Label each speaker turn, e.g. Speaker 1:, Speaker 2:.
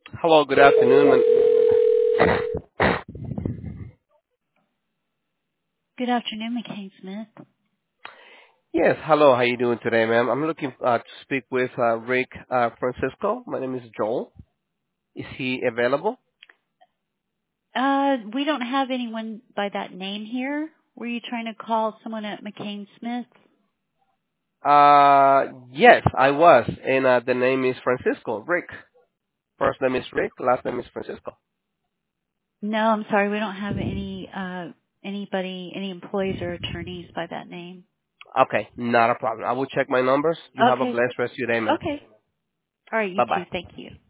Speaker 1: Hello, good afternoon.
Speaker 2: Good afternoon, McCain Smith.
Speaker 1: Yes, hello. How you doing today, ma'am? I'm looking to speak with Rick Francisco. My name is Joel. Is he available?
Speaker 2: We don't have anyone by that name here. Were you trying to call someone at McCain Smith?
Speaker 1: Yes, I was, and the name is Francisco. Rick. First name is Rick. Last name is Francisco.
Speaker 2: No, I'm sorry. We don't have any employees or attorneys by that name.
Speaker 1: Okay, not a problem. I will check my numbers. You have a
Speaker 2: Okay.
Speaker 1: blessed rest of your day, ma'am.
Speaker 2: Okay. All right, you
Speaker 1: Bye
Speaker 2: too.
Speaker 1: bye.
Speaker 2: Thank you.